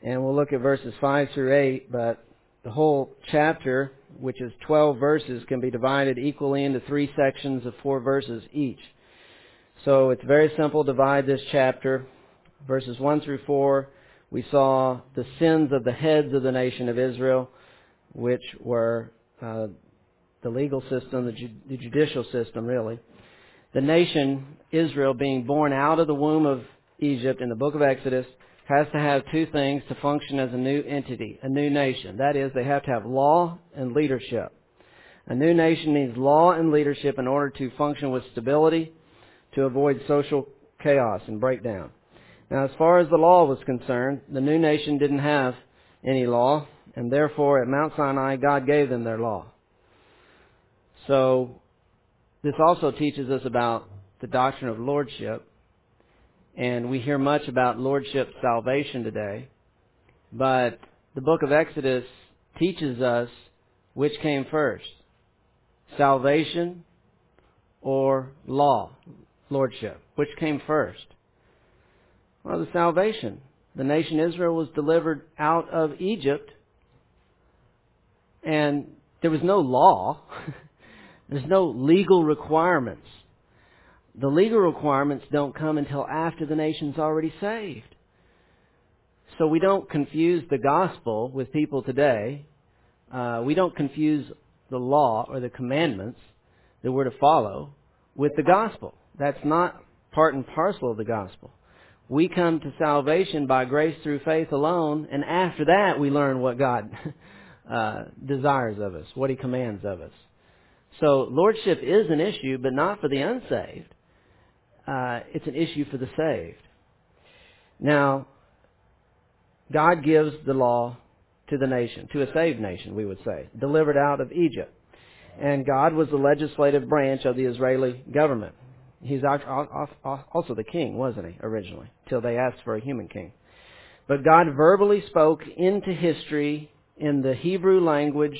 And we'll look at verses 5 through 8, but the whole chapter, which is 12 verses, can be divided equally into 3 sections of 4 verses each. So it's very simple. Divide this chapter. Verses 1 through 4, we saw the sins of the heads of the nation of Israel, which were the legal system, the judicial system, really. The nation, Israel, being born out of the womb of Egypt in the book of Exodus, has to have 2 things to function as a new entity, a new nation. That is, they have to have law and leadership. A new nation needs law and leadership in order to function with stability, to avoid social chaos and breakdown. Now, as far as the law was concerned, the new nation didn't have any law, and therefore at Mount Sinai, God gave them their law. So, this also teaches us about the doctrine of lordship, and we hear much about lordship salvation today, but the book of Exodus teaches us which came first, salvation or law, lordship. Which came first? Well, the salvation. The nation Israel was delivered out of Egypt, and there was no law. There's no legal requirements. The legal requirements don't come until after the nation's already saved. So we don't confuse the gospel with people today. We don't confuse the law or the commandments that we're to follow with the gospel. That's not part and parcel of the gospel. We come to salvation by grace through faith alone, and after that we learn what God desires of us, what He commands of us. So lordship is an issue, but not for the unsaved. It's an issue for the saved. Now, God gives the law to the nation, to a saved nation, we would say, delivered out of Egypt. And God was the legislative branch of the Israeli government. He's also the king, wasn't he, originally, till they asked for a human king. But God verbally spoke into history in the Hebrew language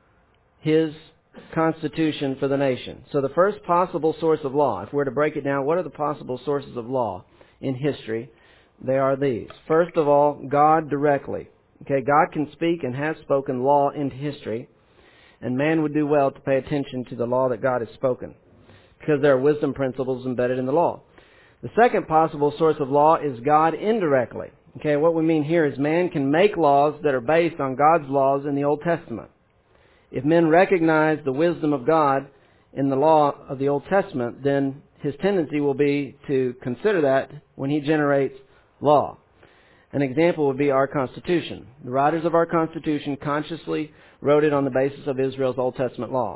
His constitution for the nation. So the first possible source of law, if we're to break it down, what are the possible sources of law in history? They are these. First of all, God directly. Okay, God can speak and has spoken law into history, and man would do well to pay attention to the law that God has spoken, because there are wisdom principles embedded in the law. The second possible source of law is God indirectly. Okay, what we mean here is man can make laws that are based on God's laws in the Old Testament. If men recognize the wisdom of God in the law of the Old Testament, then his tendency will be to consider that when he generates law. An example would be our Constitution. The writers of our Constitution consciously wrote it on the basis of Israel's Old Testament law.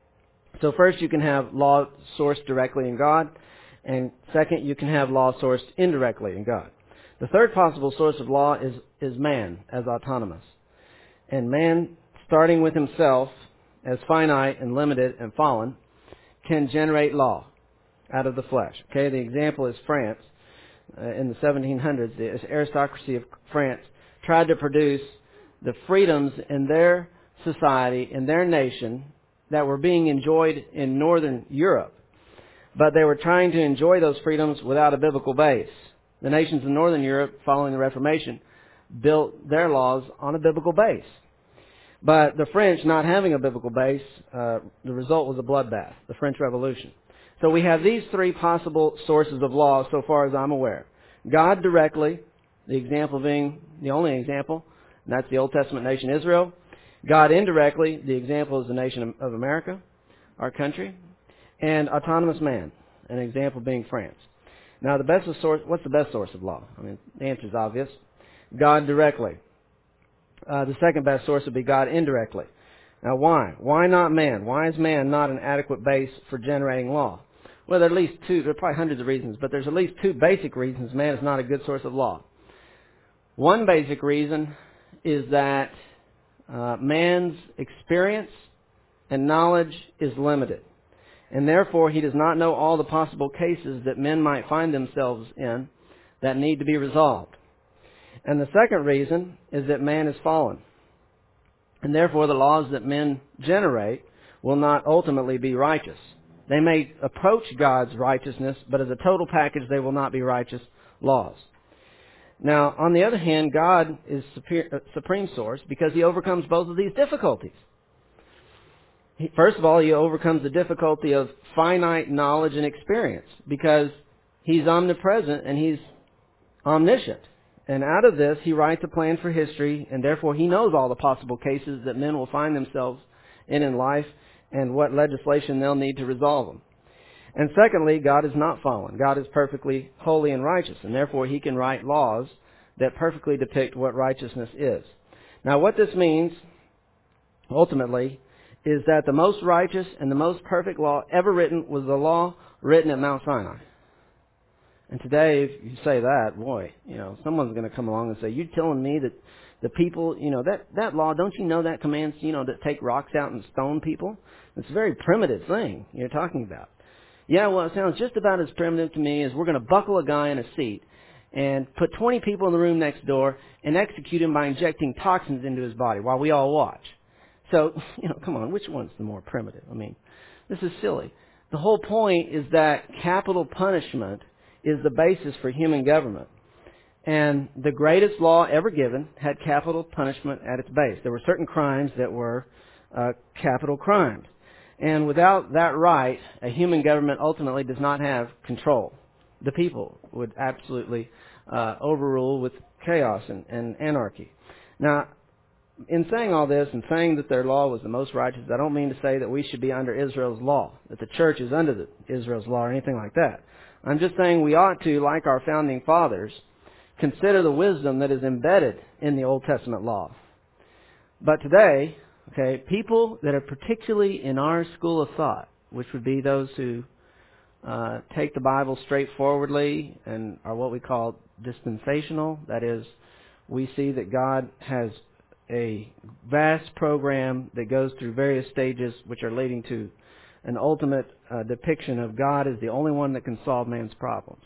So first, you can have law sourced directly in God, and second, you can have law sourced indirectly in God. The third possible source of law is man as autonomous. And man, starting with himself as finite and limited and fallen, can generate law out of the flesh. Okay, the example is France. In the 1700s, the aristocracy of France tried to produce the freedoms in their society, in their nation, that were being enjoyed in Northern Europe. But they were trying to enjoy those freedoms without a biblical base. The nations in Northern Europe, following the Reformation, built their laws on a biblical base. But the French, not having a biblical base, the result was a bloodbath, the French Revolution. So we have these three possible sources of law so far as I'm aware. God directly, the example being the only example, and that's the Old Testament nation Israel. God indirectly, the example is the nation of America, our country. And autonomous man, an example being France. Now, what's the best source of law? I mean, the answer is obvious. God directly. The second best source would be God indirectly. Now, why? Why not man? Why is man not an adequate base for generating law? Well, there are at least two. There are probably hundreds of reasons, but there's at least two basic reasons man is not a good source of law. One basic reason is that man's experience and knowledge is limited, and therefore he does not know all the possible cases that men might find themselves in that need to be resolved. And the second reason is that man is fallen, and therefore the laws that men generate will not ultimately be righteous. They may approach God's righteousness, but as a total package they will not be righteous laws. Now, on the other hand, God is supreme source because He overcomes both of these difficulties. First of all, He overcomes the difficulty of finite knowledge and experience because He's omnipresent and He's omniscient. And out of this, He writes a plan for history, and therefore He knows all the possible cases that men will find themselves in life and what legislation they'll need to resolve them. And secondly, God is not fallen. God is perfectly holy and righteous, and therefore He can write laws that perfectly depict what righteousness is. Now, what this means, ultimately, is that the most righteous and the most perfect law ever written was the law written at Mount Sinai. And today, if you say that, boy, someone's going to come along and say, "You're telling me that the people, that law, don't you know that commands, that take rocks out and stone people? It's a very primitive thing you're talking about." Yeah, well, it sounds just about as primitive to me as we're going to buckle a guy in a seat and put 20 people in the room next door and execute him by injecting toxins into his body while we all watch. So, come on, which one's the more primitive? I mean, this is silly. The whole point is that capital punishment is the basis for human government. And the greatest law ever given had capital punishment at its base. There were certain crimes that were capital crimes. And without that right, a human government ultimately does not have control. The people would absolutely overrule with chaos and anarchy. Now, in saying all this and saying that their law was the most righteous, I don't mean to say that we should be under Israel's law, that the church is under Israel's law or anything like that. I'm just saying we ought to, like our founding fathers, consider the wisdom that is embedded in the Old Testament law. But today, people that are particularly in our school of thought, which would be those who take the Bible straightforwardly and are what we call dispensational. That is, we see that God has a vast program that goes through various stages which are leading to an ultimate depiction of God as the only one that can solve man's problems.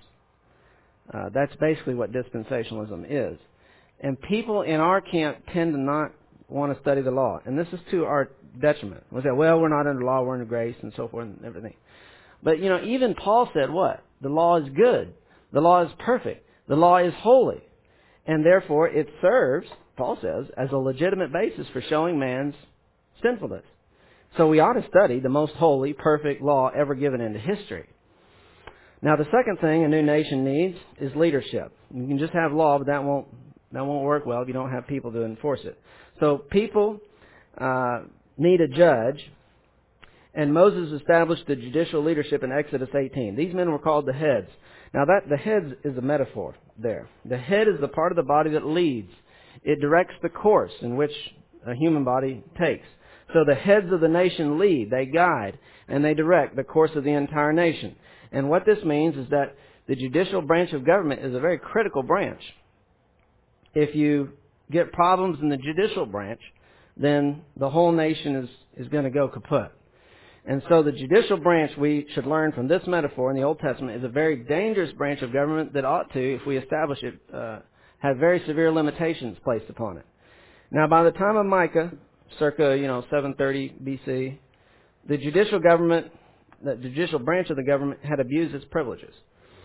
That's basically what dispensationalism is. And people in our camp tend to not want to study the law. And this is to our detriment. We say, well, we're not under law, we're under grace, and so forth and everything. But, even Paul said what? The law is good. The law is perfect. The law is holy. And therefore, it serves, Paul says, as a legitimate basis for showing man's sinfulness. So we ought to study the most holy, perfect law ever given into history. Now, the second thing a new nation needs is leadership. You can just have law, but that won't work well if you don't have people to enforce it. So people need a judge, and Moses established the judicial leadership in Exodus 18. These men were called the heads. Now, the heads is a metaphor there. The head is the part of the body that leads. It directs the course in which a human body takes. So the heads of the nation lead, they guide, and they direct the course of the entire nation. And what this means is that the judicial branch of government is a very critical branch. If you get problems in the judicial branch, then the whole nation is going to go kaput. And so the judicial branch, we should learn from this metaphor in the Old Testament, is a very dangerous branch of government that ought to, if we establish it, have very severe limitations placed upon it. Now, by the time of Micah, circa 730 BC, the judicial branch of the government had abused its privileges.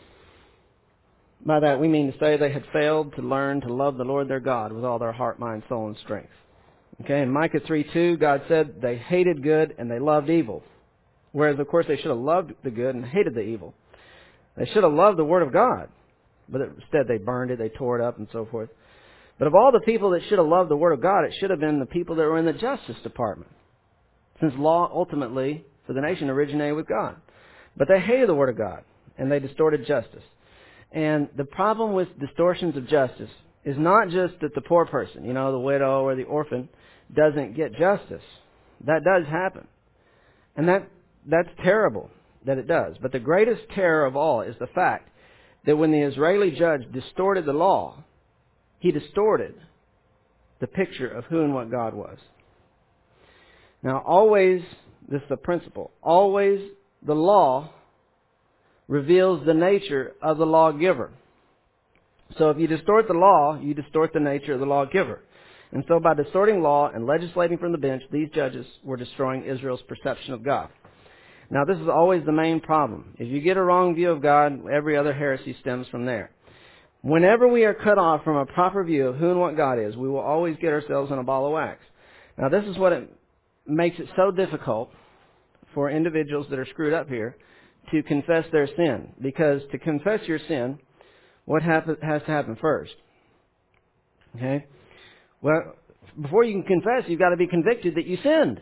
By that we mean to say they had failed to learn to love the Lord their God with all their heart, mind, soul, and strength. Okay, in Micah 3:2, God said they hated good and they loved evil. Whereas, of course, they should have loved the good and hated the evil. They should have loved the Word of God. But instead they burned it, they tore it up, and so forth. But of all the people that should have loved the Word of God, it should have been the people that were in the Justice Department. Since law ultimately, for the nation, originated with God. But they hated the Word of God, and they distorted justice. And the problem with distortions of justice is not just that the poor person, the widow or the orphan, doesn't get justice. That does happen. And that's terrible that it does. But the greatest terror of all is the fact that when the Israeli judge distorted the law, he distorted the picture of who and what God was. Now, always, this is the principle, always the law reveals the nature of the lawgiver. So if you distort the law, you distort the nature of the lawgiver. And so by distorting law and legislating from the bench, these judges were destroying Israel's perception of God. Now, this is always the main problem. If you get a wrong view of God, every other heresy stems from there. Whenever we are cut off from a proper view of who and what God is, we will always get ourselves in a ball of wax. Now, this is what it makes it so difficult for individuals that are screwed up here to confess their sin. Because to confess your sin, what has to happen first? Okay? Well, before you can confess, you've got to be convicted that you sinned.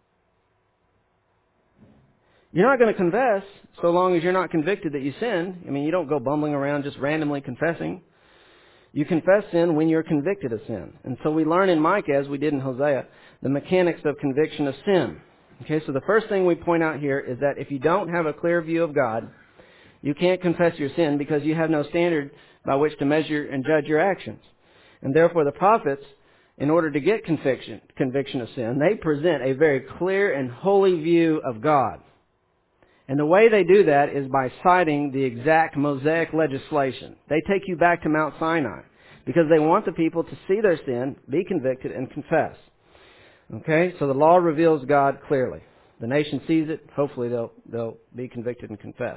You're not going to confess so long as you're not convicted that you sinned. I mean, you don't go bumbling around just randomly confessing. You confess sin when you're convicted of sin. And so we learn in Micah, as we did in Hosea, the mechanics of conviction of sin. Okay, so the first thing we point out here is that if you don't have a clear view of God, you can't confess your sin because you have no standard by which to measure and judge your actions. And therefore the prophets, in order to get conviction of sin, they present a very clear and holy view of God. And the way they do that is by citing the exact Mosaic legislation. They take you back to Mount Sinai because they want the people to see their sin, be convicted, and confess. Okay? So the law reveals God clearly. The nation sees it. Hopefully they'll be convicted and confess.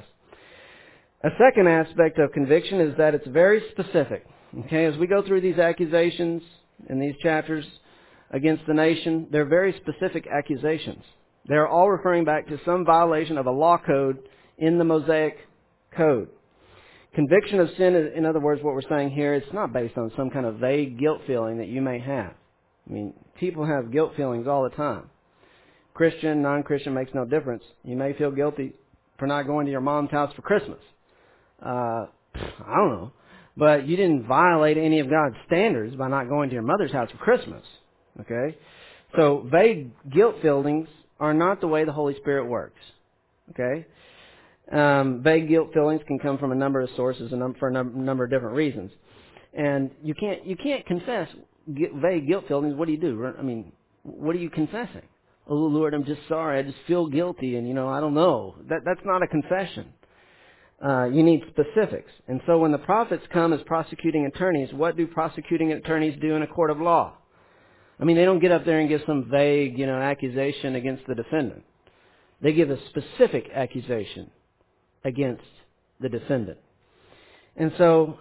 A second aspect of conviction is that it's very specific. Okay? As we go through these accusations in these chapters against the nation, they're very specific accusations. They're all referring back to some violation of a law code in the Mosaic Code. Conviction of sin, in other words, what we're saying here, it's not based on some kind of vague guilt feeling that you may have. I mean, people have guilt feelings all the time. Christian, non-Christian makes no difference. You may feel guilty for not going to your mom's house for Christmas. I don't know. But you didn't violate any of God's standards by not going to your mother's house for Christmas. Okay? So vague guilt feelings are not the way the Holy Spirit works. Okay? Vague guilt feelings can come from a number of sources and for a number of different reasons. And you can't confess vague guilt feelings. What do you do? I mean, what are you confessing? Oh, Lord, I'm just sorry. I just feel guilty and, I don't know. That's not a confession. You need specifics. And so when the prophets come as prosecuting attorneys, what do prosecuting attorneys do in a court of law? I mean, they don't get up there and give some vague, accusation against the defendant. They give a specific accusation against the defendant. And so,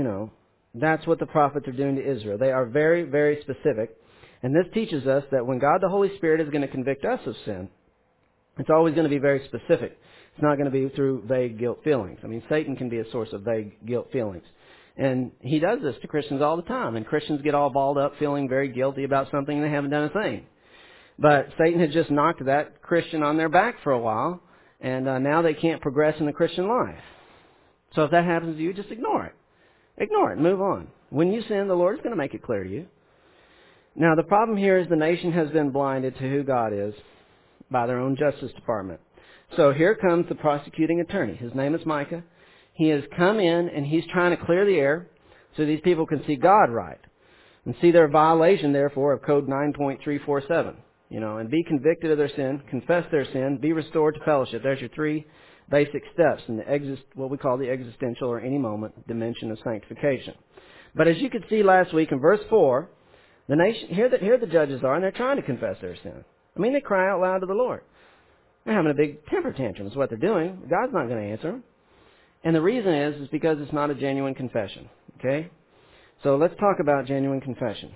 that's what the prophets are doing to Israel. They are very, very specific. And this teaches us that when God the Holy Spirit is going to convict us of sin, it's always going to be very specific. It's not going to be through vague guilt feelings. I mean, Satan can be a source of vague guilt feelings. And he does this to Christians all the time. And Christians get all balled up feeling very guilty about something and they haven't done a thing. But Satan had just knocked that Christian on their back for a while. And now they can't progress in the Christian life. So if that happens to you, just ignore it. Ignore it and move on. When you sin, the Lord is going to make it clear to you. Now, the problem here is the nation has been blinded to who God is by their own Justice Department. So here comes the prosecuting attorney. His name is Micah. He has come in and he's trying to clear the air so these people can see God right and see their violation, therefore, of Code 9.347. And be convicted of their sin, confess their sin, be restored to fellowship. There's your three basic steps in what we call the existential or any moment dimension of sanctification. But as you could see last week in verse 4, the nation here the judges are, and they're trying to confess their sin. I mean, they cry out loud to the Lord. They're having a big temper tantrum is what they're doing. God's not going to answer them. And the reason is because it's not a genuine confession. Okay? So let's talk about genuine confession.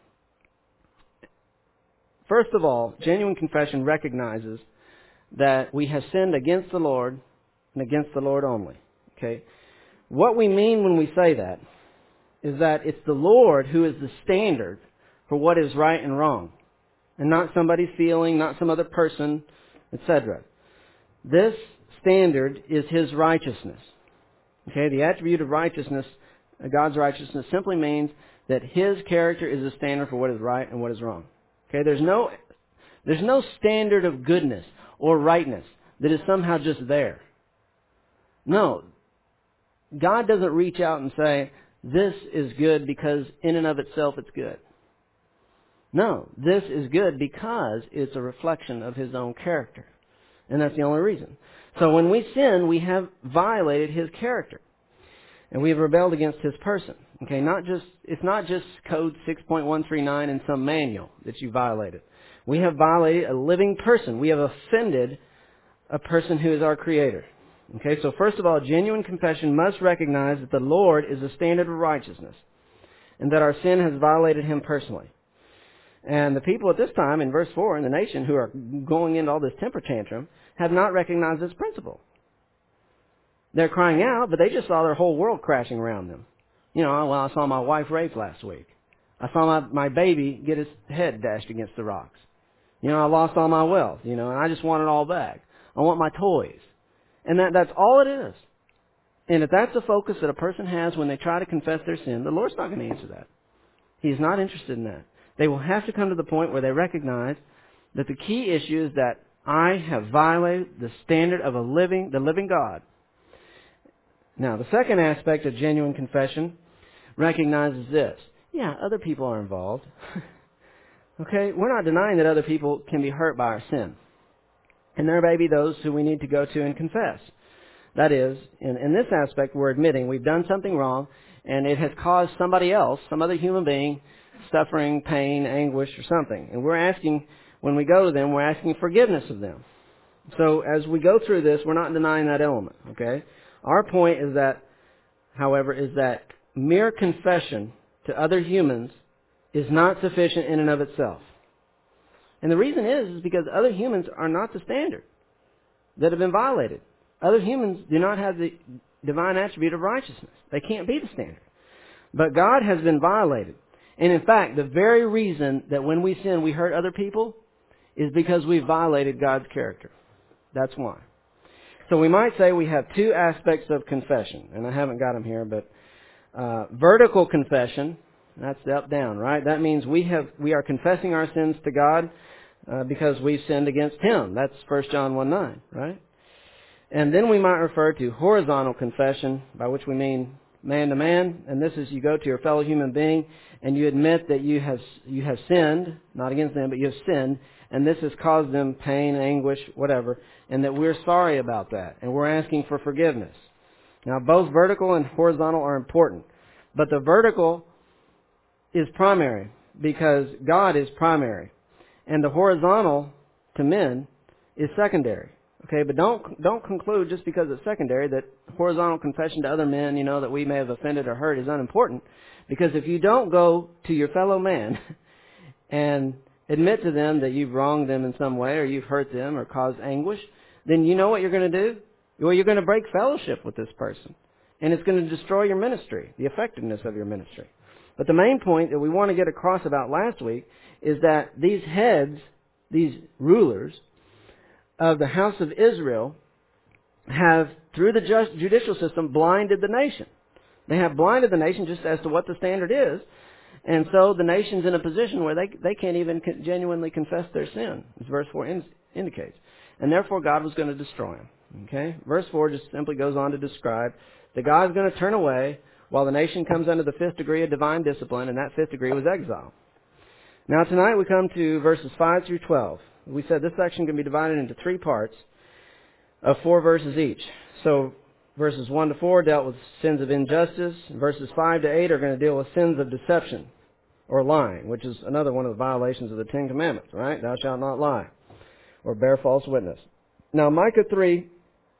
First of all, genuine confession recognizes that we have sinned against the Lord and against the Lord only. Okay? What we mean when we say that is that it's the Lord who is the standard for what is right and wrong, and not somebody's feeling, not some other person, etc. This standard is His righteousness. Okay, the attribute of righteousness, God's righteousness, simply means that His character is the standard for what is right and what is wrong. Okay, there's no standard of goodness or rightness that is somehow just there. No, God doesn't reach out and say, this is good because in and of itself it's good. No, this is good because it's a reflection of His own character. And that's the only reason. So when we sin, we have violated His character. And we have rebelled against His person. Okay, it's not just Code 6.139 in some manual that you violated. We have violated a living person. We have offended a person who is our Creator. Okay, so first of all, genuine confession must recognize that the Lord is the standard of righteousness and that our sin has violated Him personally. And the people at this time, in verse 4, in the nation who are going into all this temper tantrum, have not recognized this principle. They're crying out, but they just saw their whole world crashing around them. You know, well, I saw my wife raped last week. I saw my baby get his head dashed against the rocks. You know, I lost all my wealth, you know, and I just want it all back. I want my toys. And that's all it is. And if that's the focus that a person has when they try to confess their sin, the Lord's not going to answer that. He's not interested in that. They will have to come to the point where they recognize that the key issue is that I have violated the standard of the living God. Now, the second aspect of genuine confession recognizes this. Yeah, other people are involved. Okay, we're not denying that other people can be hurt by our sin. And there may be those who we need to go to and confess. That is, in this aspect, we're admitting we've done something wrong and it has caused somebody else, some other human being, suffering, pain, anguish, or something. And we're asking, when we go to them, we're asking forgiveness of them. So as we go through this, we're not denying that element, okay? Our point is that, however, is that mere confession to other humans is not sufficient in and of itself. And the reason is because other humans are not the standard that have been violated. Other humans do not have the divine attribute of righteousness. They can't be the standard. But God has been violated. And in fact, the very reason that when we sin we hurt other people is because we've violated God's character. That's why. So we might say we have two aspects of confession. And I haven't got them here, but vertical confession, that's the up-down, right? That means we are confessing our sins to God because we've sinned against Him. That's 1 John 1:9, right? And then we might refer to horizontal confession, by which we mean man to man. And this is you go to your fellow human being and you admit that you have sinned, not against them, but you have sinned, and this has caused them pain, anguish, whatever, and that we're sorry about that, and we're asking for forgiveness. Now, both vertical and horizontal are important, but the vertical is primary because God is primary, and the horizontal to men is secondary. Okay, but don't conclude just because it's secondary that horizontal confession to other men, you know, that we may have offended or hurt is unimportant. Because if you don't go to your fellow man and admit to them that you've wronged them in some way or you've hurt them or caused anguish, then you know what you're going to do? Well, you're going to break fellowship with this person. And it's going to destroy your ministry, the effectiveness of your ministry. But the main point that we want to get across about last week is that these heads, these rulers of the house of Israel have, through the judicial system, blinded the nation. They have blinded the nation just as to what the standard is. And so the nation's in a position where they can't even genuinely confess their sin, as verse 4 indicates. And therefore God was going to destroy them. Okay? Verse 4 just simply goes on to describe that God is going to turn away while the nation comes under the fifth degree of divine discipline, and that fifth degree was exile. Now tonight we come to verses 5 through 12. We said this section can be divided into three parts of 4 verses each. So verses 1 to 4 dealt with sins of injustice. Verses 5 to 8 are going to deal with sins of deception or lying, which is another one of the violations of the Ten Commandments, right? Thou shalt not lie or bear false witness. Now Micah 3,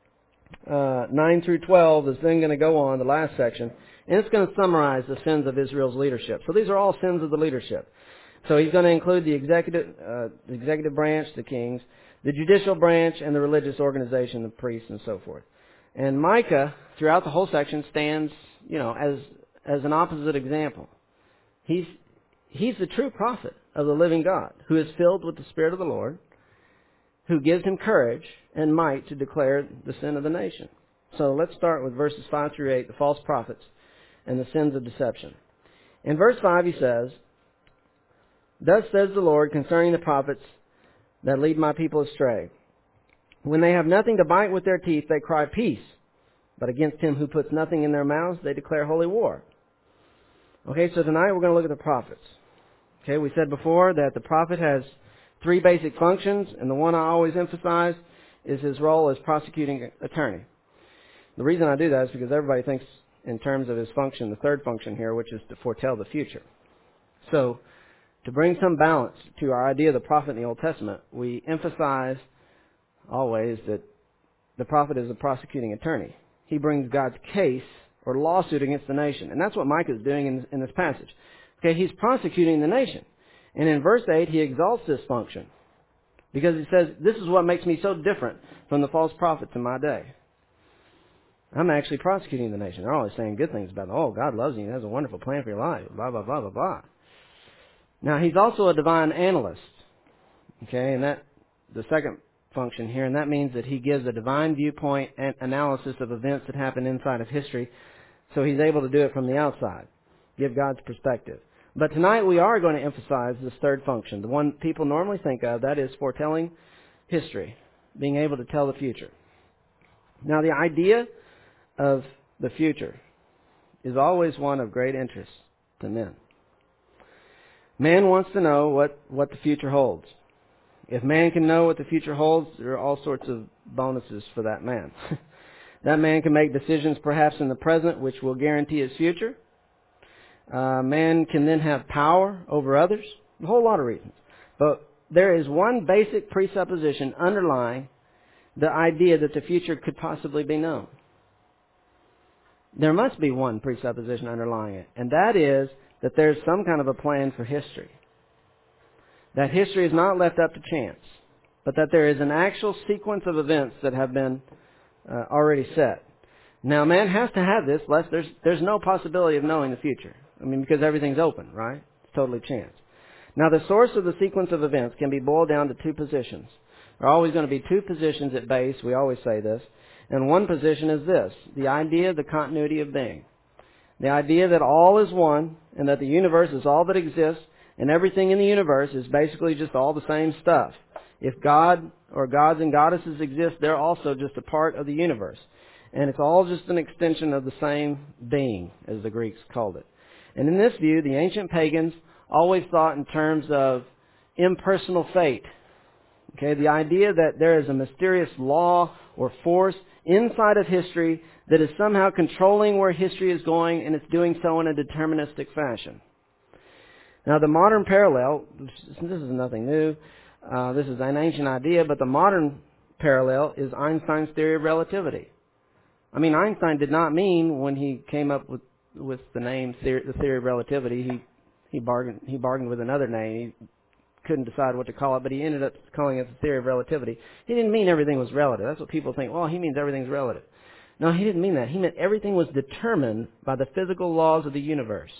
9 through 12 is then going to go on, the last section, and it's going to summarize the sins of Israel's leadership. So these are all sins of the leadership. So he's going to include the executive branch, the kings, the judicial branch, and the religious organization, the priests, and so forth. And Micah, throughout the whole section, stands, as an opposite example. He's the true prophet of the living God, who is filled with the Spirit of the Lord, who gives him courage and might to declare the sin of the nation. So let's start with verses 5 through 8, the false prophets and the sins of deception. In verse 5 he says, Thus says the Lord concerning the prophets that lead my people astray. When they have nothing to bite with their teeth, they cry peace. But against him who puts nothing in their mouths, they declare holy war. Okay, so tonight we're going to look at the prophets. Okay, we said before that the prophet has 3 basic functions, and the one I always emphasize is his role as prosecuting attorney. The reason I do that is because everybody thinks in terms of his function, the third function here, which is to foretell the future. So, to bring some balance to our idea of the prophet in the Old Testament, we emphasize always that the prophet is a prosecuting attorney. He brings God's case or lawsuit against the nation. And that's what Micah is doing in this passage. Okay, he's prosecuting the nation. And in verse 8, he exalts this function. Because he says, this is what makes me so different from the false prophets in my day. I'm actually prosecuting the nation. They're always saying good things about them. Oh, God loves you. He has a wonderful plan for your life. Blah, blah, blah, blah, blah. Now, he's also a divine analyst. Okay, and that the second function here, and that means that he gives a divine viewpoint and analysis of events that happen inside of history, so he's able to do it from the outside, give God's perspective. But tonight we are going to emphasize this third function, the one people normally think of, that is foretelling history, being able to tell the future. Now, the idea of the future is always one of great interest to men. Man wants to know what the future holds. If man can know what the future holds, there are all sorts of bonuses for that man. That man can make decisions perhaps in the present which will guarantee his future. Man can then have power over others. A whole lot of reasons. But there is one basic presupposition underlying the idea that the future could possibly be known. There must be one presupposition underlying it, and that is that there's some kind of a plan for history. That history is not left up to chance, but that there is an actual sequence of events that have been already set. Now, man has to have this, lest there's no possibility of knowing the future. I mean, because everything's open, right? It's totally chance. Now, the source of the sequence of events can be boiled down to two positions. There are always going to be two positions at base. We always say this. And one position is this, the idea of the continuity of being. The idea that all is one and that the universe is all that exists and everything in the universe is basically just all the same stuff. If God or gods and goddesses exist, they're also just a part of the universe. And it's all just an extension of the same being, as the Greeks called it. And in this view, the ancient pagans always thought in terms of impersonal fate. Okay, the idea that there is a mysterious law or force inside of history that is somehow controlling where history is going, and it's doing so in a deterministic fashion. Now, the modern parallel, this is nothing new. This is an ancient idea, but the modern parallel is Einstein's theory of relativity. I mean, Einstein did not mean when he came up with the name the theory of relativity, he bargained with another name. He couldn't decide what to call it, but he ended up calling it the theory of relativity. He didn't mean everything was relative. That's what people think. Well, he means everything's relative. No, he didn't mean that. He meant everything was determined by the physical laws of the universe.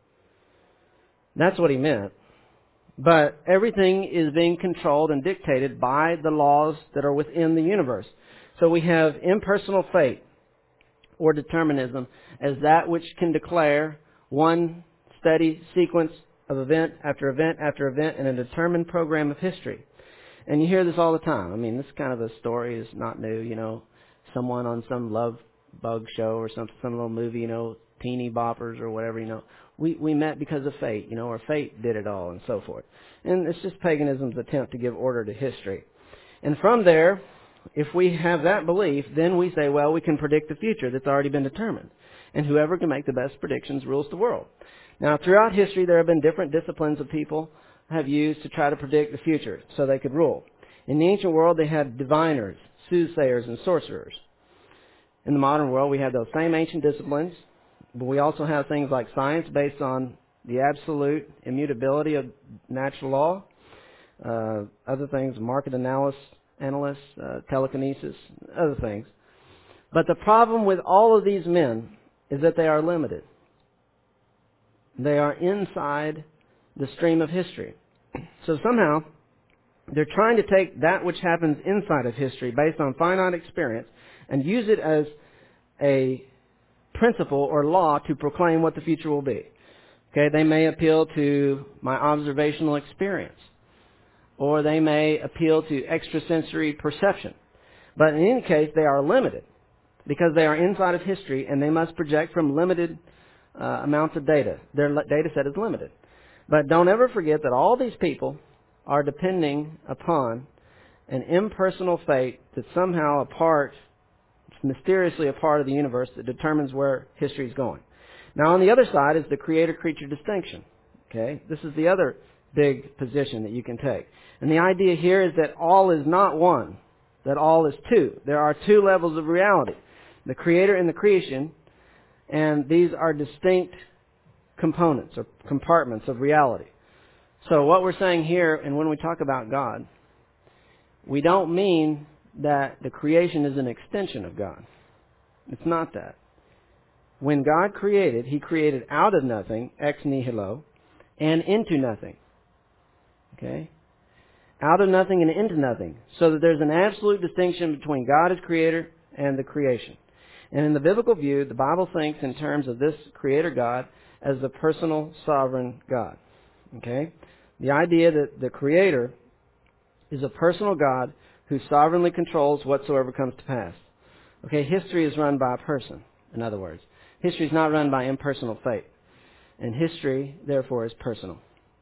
That's what he meant. But everything is being controlled and dictated by the laws that are within the universe. So we have impersonal fate or determinism as that which can declare one steady sequence of event after event after event in a determined program of history. And you hear this all the time. I mean, this kind of a story is not new. You know, someone on some love bug show or some little movie, you know, teeny boppers or whatever, you know. We met because of fate, you know, or fate did it all and so forth. And it's just paganism's attempt to give order to history. And from there, if we have that belief, then we say, well, we can predict the future that's already been determined. And whoever can make the best predictions rules the world. Now, throughout history, there have been different disciplines of people have used to try to predict the future so they could rule. In the ancient world, they had diviners, soothsayers, and sorcerers. In the modern world, we have those same ancient disciplines, but we also have things like science based on the absolute immutability of natural law, other things, market analysts, telekinesis, other things. But the problem with all of these men is that they are limited. They are inside the stream of history. So somehow, they're trying to take that which happens inside of history based on finite experience and use it as a principle or law to proclaim what the future will be. Okay, they may appeal to my observational experience, or they may appeal to extrasensory perception. But in any case, they are limited because they are inside of history and they must project from limited amounts of data. Their data set is limited. But don't ever forget that all these people are depending upon an impersonal fate that's somehow mysteriously a part of the universe that determines where history is going. Now, on the other side is the creator-creature distinction. Okay, this is the other big position that you can take. And the idea here is that all is not one. that all is two. There are two levels of reality, the Creator and the creation, and these are distinct components or compartments of reality. So what we're saying here, and when we talk about God, we don't mean that the creation is an extension of God. It's not that. When God created, He created out of nothing, ex nihilo, and into nothing. Okay? Out of nothing and into nothing. So that there's an absolute distinction between God as creator and the creation. And in the biblical view, the Bible thinks in terms of this creator God as the personal sovereign God. Okay? The idea that the creator is a personal God who sovereignly controls whatsoever comes to pass. Okay, history is run by a person, in other words. History is not run by impersonal fate. And history, therefore, is personal.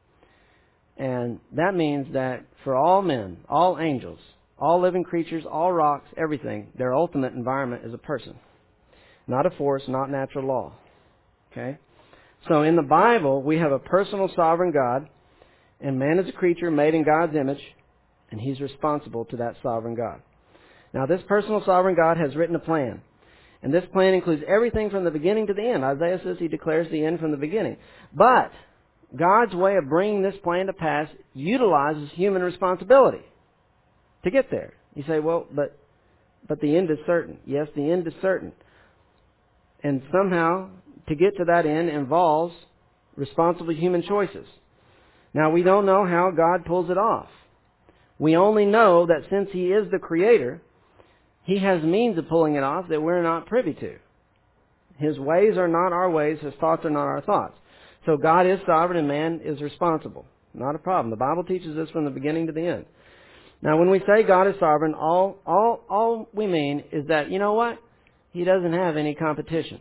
And that means that for all men, all angels, all living creatures, all rocks, everything, their ultimate environment is a person. Not a force, not natural law. Okay? So in the Bible, we have a personal sovereign God, and man is a creature made in God's image, and he's responsible to that sovereign God. Now, this personal sovereign God has written a plan. And this plan includes everything from the beginning to the end. Isaiah says He declares the end from the beginning. But God's way of bringing this plan to pass utilizes human responsibility to get there. You say, well, but the end is certain. Yes, the end is certain. And somehow, to get to that end involves responsible human choices. Now, we don't know how God pulls it off. We only know that since He is the Creator, He has means of pulling it off that we're not privy to. His ways are not our ways. His thoughts are not our thoughts. So God is sovereign and man is responsible. Not a problem. The Bible teaches this from the beginning to the end. Now, when we say God is sovereign, all we mean is that, you know what? He doesn't have any competition.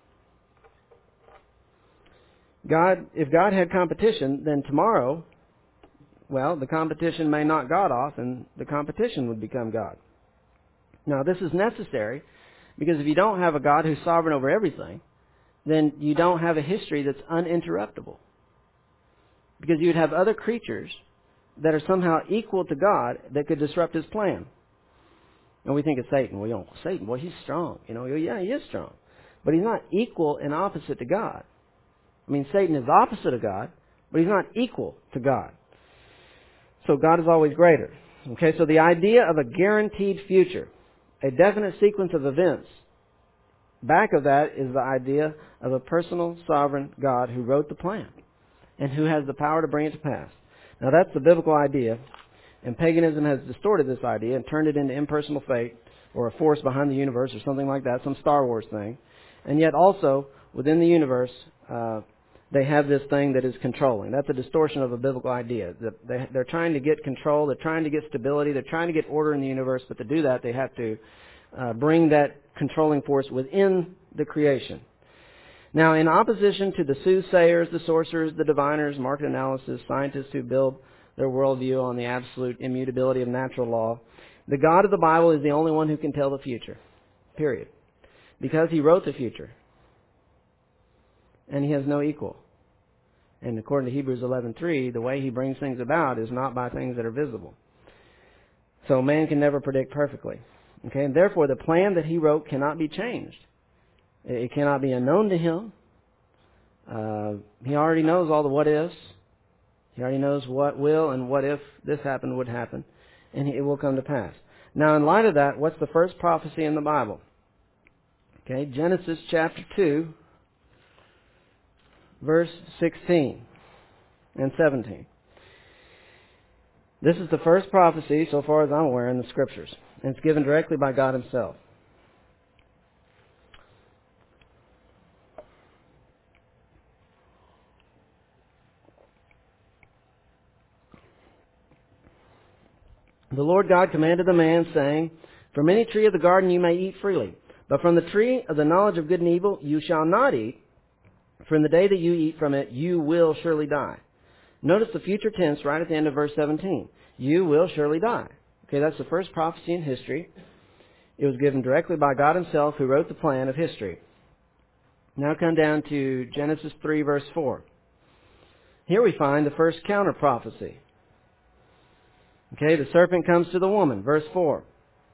If God had competition, then tomorrow, well, the competition may knock God off and the competition would become God. Now, this is necessary because if you don't have a God who's sovereign over everything, then you don't have a history that's uninterruptible. Because you'd have other creatures that are somehow equal to God that could disrupt His plan. And we think of Satan. Well, Satan, well, he's strong. Yeah, he is strong. But he's not equal and opposite to God. I mean, Satan is opposite of God, but he's not equal to God. So God is always greater. Okay, so the idea of a guaranteed future, a definite sequence of events, back of that is the idea of a personal, sovereign God who wrote the plan and who has the power to bring it to pass. Now, that's the biblical idea, and paganism has distorted this idea and turned it into impersonal fate or a force behind the universe or something like that, some Star Wars thing. And yet also, within the universe, they have this thing that is controlling. That's a distortion of a biblical idea. They're trying to get control. They're trying to get stability. They're trying to get order in the universe. But to do that, they have to bring that controlling force within the creation. Now, in opposition to the soothsayers, the sorcerers, the diviners, market analysis, scientists who build their worldview on the absolute immutability of natural law, the God of the Bible is the only one who can tell the future. Period. Because He wrote the future. And He has no equal. And according to Hebrews 11:3, the way He brings things about is not by things that are visible. So man can never predict perfectly. Okay, and therefore the plan that He wrote cannot be changed. It cannot be unknown to Him. He already knows all the what ifs. He already knows what will and what if this happened would happen. And it will come to pass. Now, in light of that, what's the first prophecy in the Bible? Okay, Genesis chapter 2. Verse 16 and 17. This is the first prophecy, so far as I'm aware, in the Scriptures. And it's given directly by God Himself. The Lord God commanded the man, saying, "From any tree of the garden you may eat freely, but from the tree of the knowledge of good and evil you shall not eat. For in the day that you eat from it, you will surely die." Notice the future tense right at the end of verse 17. You will surely die. Okay, that's the first prophecy in history. It was given directly by God Himself, who wrote the plan of history. Now come down to Genesis 3, verse 4. Here we find the first counter prophecy. Okay, the serpent comes to the woman, verse 4.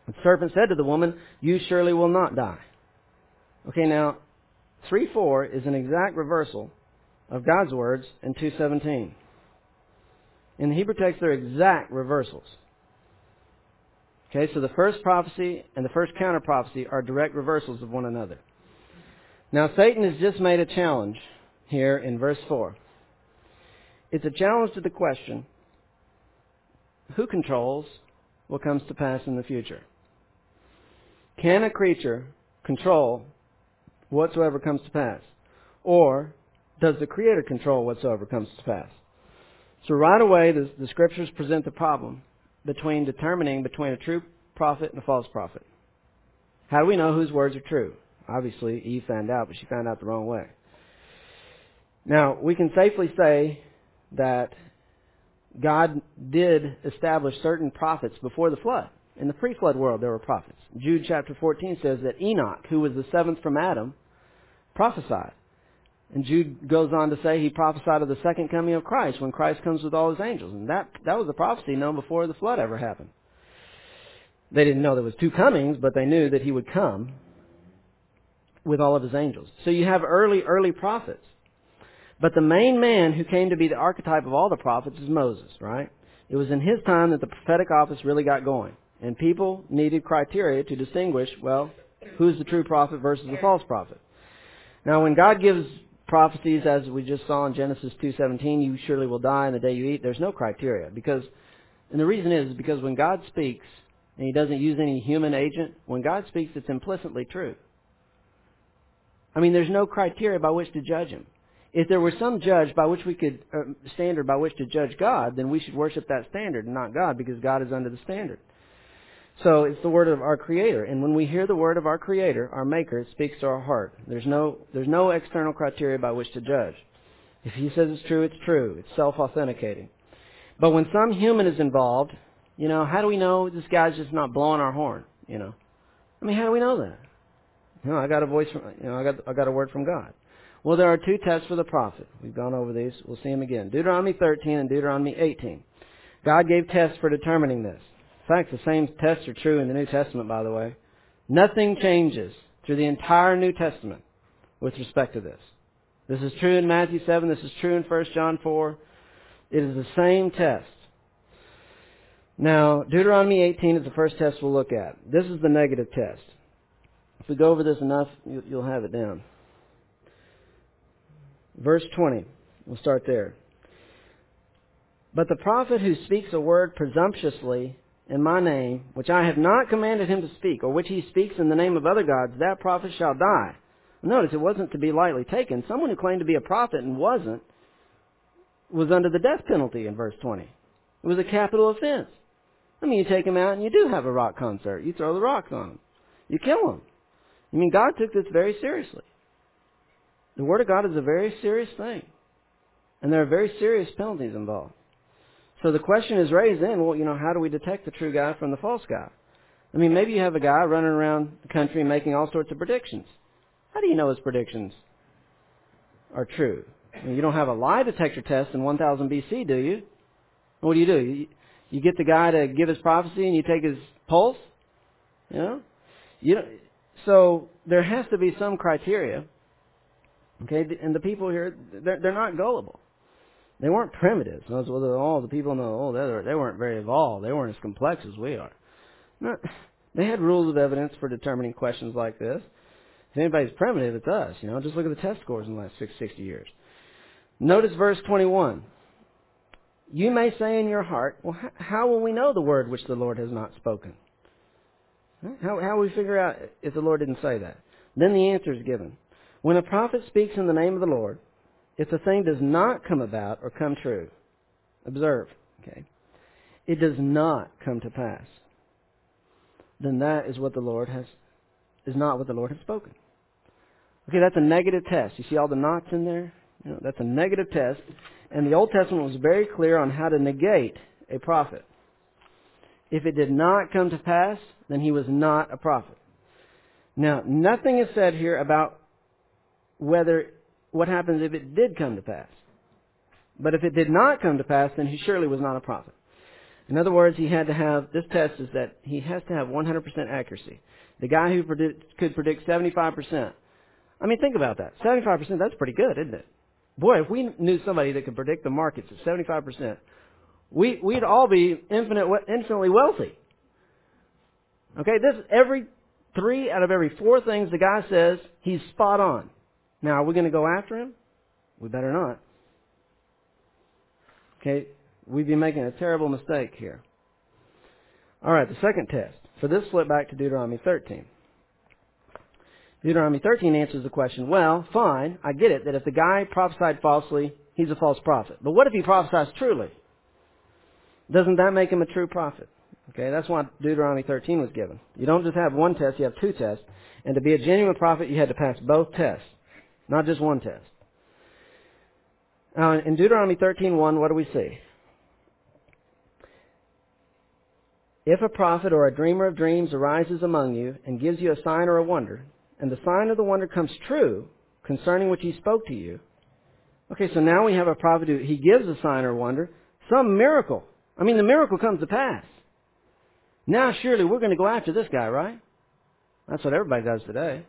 The serpent said to the woman, "You surely will not die." Okay, now, 3:4 is an exact reversal of God's words in 2:17. In the Hebrew text, they're exact reversals. Okay, so the first prophecy and the first counter prophecy are direct reversals of one another. Now, Satan has just made a challenge here in verse 4. It's a challenge to the question, who controls what comes to pass in the future? Can a creature control whatsoever comes to pass? Or does the Creator control whatsoever comes to pass? So right away, the Scriptures present the problem determining between a true prophet and a false prophet. How do we know whose words are true? Obviously, Eve found out, but she found out the wrong way. Now, we can safely say that God did establish certain prophets before the flood. In the pre-flood world, there were prophets. Jude chapter 14 says that Enoch, who was the seventh from Adam, prophesied. And Jude goes on to say he prophesied of the second coming of Christ when Christ comes with all his angels. And that was a prophecy known before the flood ever happened. They didn't know there was two comings, but they knew that he would come with all of his angels. So you have early prophets. But the main man who came to be the archetype of all the prophets is Moses, right? It was in his time that the prophetic office really got going. And people needed criteria to distinguish, well, who's the true prophet versus the false prophet. Now, when God gives prophecies, as we just saw in Genesis 2:17, you surely will die in the day you eat, there's no criteria. And the reason is because when God speaks, and He doesn't use any human agent, when God speaks, it's implicitly true. I mean, there's no criteria by which to judge Him. If there were some judge by which we could, standard by which to judge God, then we should worship that standard and not God, because God is under the standard. So it's the word of our Creator. And when we hear the word of our Creator, our Maker, it speaks to our heart. There's no external criteria by which to judge. If He says it's true, it's true. It's self-authenticating. But when some human is involved, how do we know this guy's just not blowing our horn? I mean, how do we know that? I got a voice from, I got a word from God. Well, there are two tests for the prophet. We've gone over these. We'll see them again. Deuteronomy 13 and Deuteronomy 18. God gave tests for determining this. In fact, the same tests are true in the New Testament, by the way. Nothing changes through the entire New Testament with respect to this. This is true in Matthew 7. This is true in 1 John 4. It is the same test. Now, Deuteronomy 18 is the first test we'll look at. This is the negative test. If we go over this enough, you'll have it down. Verse 20. We'll start there. But the prophet who speaks a word presumptuously in my name, which I have not commanded him to speak, or which he speaks in the name of other gods, that prophet shall die. Notice, it wasn't to be lightly taken. Someone who claimed to be a prophet and wasn't was under the death penalty in verse 20. It was a capital offense. I mean, you take him out and you do have a rock concert. You throw the rocks on him. You kill him. I mean, God took this very seriously. The Word of God is a very serious thing. And there are very serious penalties involved. So the question is raised then, well, how do we detect the true guy from the false guy? I mean, maybe you have a guy running around the country making all sorts of predictions. How do you know his predictions are true? I mean, you don't have a lie detector test in 1000 BC, do you? What do? You get the guy to give his prophecy and you take his pulse? So there has to be some criteria. Okay, and the people here, they're not gullible. They weren't primitive. The people know, they weren't very evolved. They weren't as complex as we are. No, they had rules of evidence for determining questions like this. If anybody's primitive, it's us. Just look at the test scores in the last 60 years. Notice verse 21. You may say in your heart, well, how will we know the word which the Lord has not spoken? How will we figure out if the Lord didn't say that? Then the answer is given. When a prophet speaks in the name of the Lord, if the thing does not come about or come true, observe, okay, it does not come to pass, then that is what the Lord is not what the Lord has spoken. Okay, that's a negative test. You see all the knots in there? That's a negative test. And the Old Testament was very clear on how to negate a prophet. If it did not come to pass, then he was not a prophet. Now, nothing is said here about what happens if it did come to pass. But if it did not come to pass, then he surely was not a prophet. In other words, this test is that he has to have 100% accuracy. The guy who could predict 75%. I mean, think about that. 75%, that's pretty good, isn't it? Boy, if we knew somebody that could predict the markets at 75%, we'd all be infinitely wealthy. Okay, every 3 out of every 4 things the guy says, he's spot on. Now, are we going to go after him? We better not. Okay, we'd be making a terrible mistake here. All right, the second test. For this, flip back to Deuteronomy 13. Deuteronomy 13 answers the question, well, fine, I get it, that if the guy prophesied falsely, he's a false prophet. But what if he prophesies truly? Doesn't that make him a true prophet? Okay, that's why Deuteronomy 13 was given. You don't just have one test, you have 2 tests. And to be a genuine prophet, you had to pass both tests, not just one test. Now, in Deuteronomy 13:1, what do we see? If a prophet or a dreamer of dreams arises among you and gives you a sign or a wonder, and the sign of the wonder comes true concerning which he spoke to you. Okay, so now we have a prophet who he gives a sign or wonder, some miracle. I mean, the miracle comes to pass. Now surely we're going to go after this guy, right? That's what everybody does today.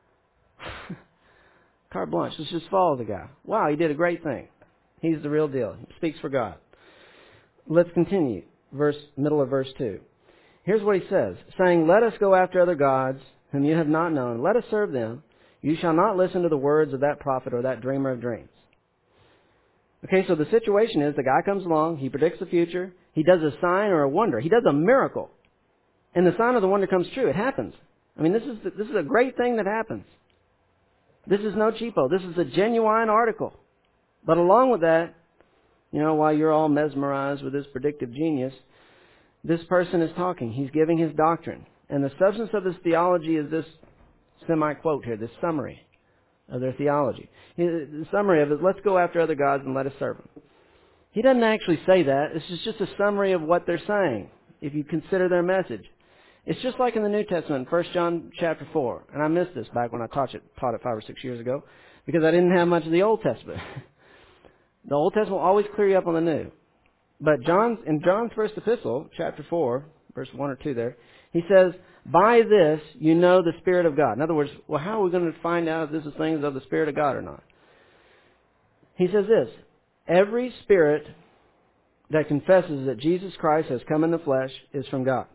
Carte blanche, let's just follow the guy. Wow, he did a great thing. He's the real deal. He speaks for God. Let's continue. Middle of verse 2. Here's what he says, saying, let us go after other gods whom you have not known. Let us serve them. You shall not listen to the words of that prophet or that dreamer of dreams. Okay, so the situation is the guy comes along, he predicts the future, he does a sign or a wonder, he does a miracle, and the sign of the wonder comes true. It happens. I mean, this is a great thing that happens. This is no cheapo. This is a genuine article. But along with that, while you're all mesmerized with this predictive genius, this person is talking. He's giving his doctrine. And the substance of his theology is this semi-quote here, this summary of their theology. The summary of it is, let's go after other gods and let us serve them. He doesn't actually say that. This is just a summary of what they're saying, if you consider their message. It's just like in the New Testament, 1 John chapter 4. And I missed this back when I taught it 5 or 6 years ago, because I didn't have much of the Old Testament. The Old Testament will always clear you up on the New. But in John's first epistle, chapter 4, verse 1 or 2 there, he says, by this you know the Spirit of God. In other words, well, how are we going to find out if this is things of the Spirit of God or not? He says this, every spirit that confesses that Jesus Christ has come in the flesh is from God.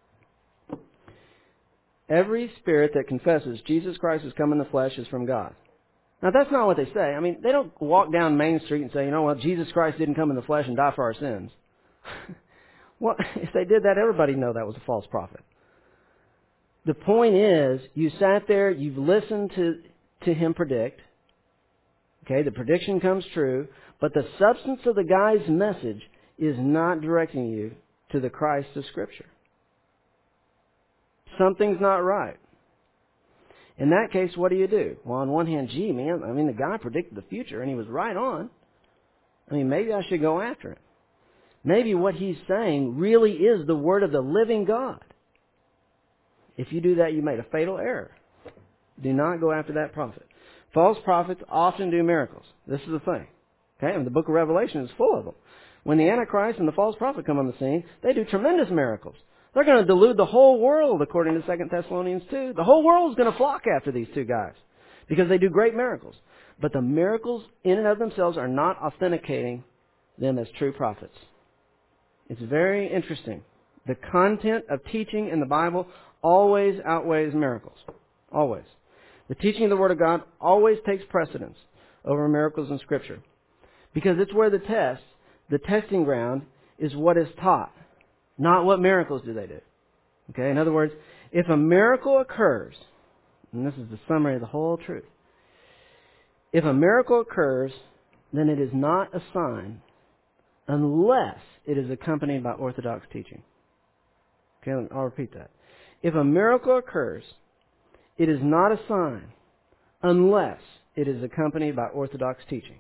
Every spirit that confesses Jesus Christ has come in the flesh is from God. Now, that's not what they say. I mean, they don't walk down Main Street and say, Jesus Christ didn't come in the flesh and die for our sins. Well, if they did that, everybody would know that was a false prophet. The point is, you sat there, you've listened to him predict. Okay, the prediction comes true, but the substance of the guy's message is not directing you to the Christ of Scripture. Something's not right. In that case, what do? Well, on one hand, the guy predicted the future and he was right on. Maybe I should go after him. Maybe what he's saying really is the word of the living God. If you do that, you made a fatal error. Do not go after that prophet. False prophets often do miracles. This is the thing. Okay, and the book of Revelation is full of them. When the Antichrist and the false prophet come on the scene, they do tremendous miracles. They're going to delude the whole world, according to 2 Thessalonians 2. The whole world is going to flock after these two guys because they do great miracles. But the miracles in and of themselves are not authenticating them as true prophets. It's very interesting. The content of teaching in the Bible always outweighs miracles. Always. The teaching of the Word of God always takes precedence over miracles in Scripture. Because it's where the testing ground, is what is taught. Not what miracles do they do. Okay, in other words, if a miracle occurs, and this is the summary of the whole truth, if a miracle occurs, then it is not a sign unless it is accompanied by orthodox teaching. Okay, I'll repeat that. If a miracle occurs, it is not a sign unless it is accompanied by orthodox teaching.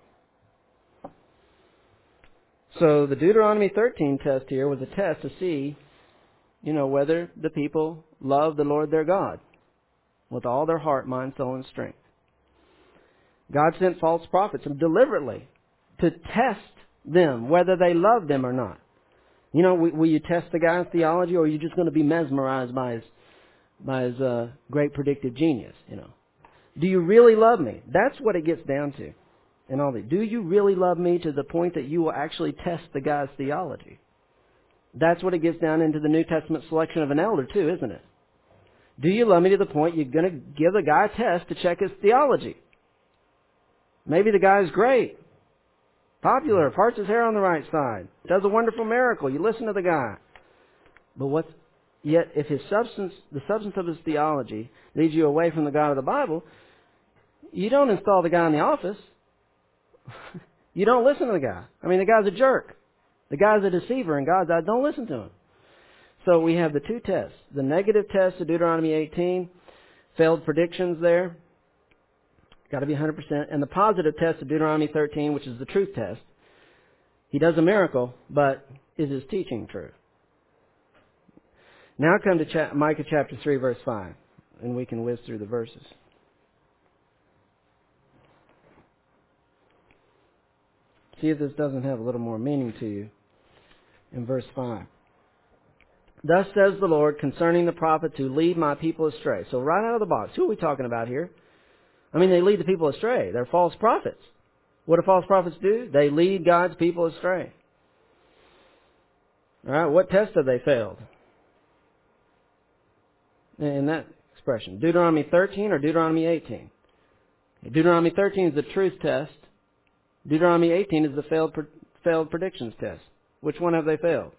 So the Deuteronomy 13 test here was a test to see, whether the people love the Lord their God with all their heart, mind, soul, and strength. God sent false prophets deliberately to test them, whether they loved them or not. You know, will you test the guy's theology, or are you just going to be mesmerized by his great predictive genius? You know, do you really love me? That's what it gets down to. And all that. Do you really love me to the point that you will actually test the guy's theology? That's what it gets down into the New Testament selection of an elder too, isn't it? Do you love me to the point you're going to give the guy a test to check his theology? Maybe the guy's great. Popular, parts his hair on the right side, does a wonderful miracle. You listen to the guy. But yet if the substance of his theology leads you away from the God of the Bible, you don't install the guy in the office. You don't listen to the guy. I mean, the guy's a jerk. The guy's a deceiver in God's eyes. Don't listen to him. So we have the two tests. The negative test of Deuteronomy 18, failed predictions there. Got to be 100%. And the positive test of Deuteronomy 13, which is the truth test. He does a miracle, but is his teaching true? Now come to Micah chapter 3, verse 5, and we can whiz through the verses. See if this doesn't have a little more meaning to you in verse 5. Thus says the Lord concerning the prophets who lead my people astray. So right out of the box, who are we talking about here? I mean, they lead the people astray. They're false prophets. What do false prophets do? They lead God's people astray. All right, what test have they failed? In that expression, Deuteronomy 13 or Deuteronomy 18? Deuteronomy 13 is the truth test. Deuteronomy 18 is the failed predictions test. Which one have they failed?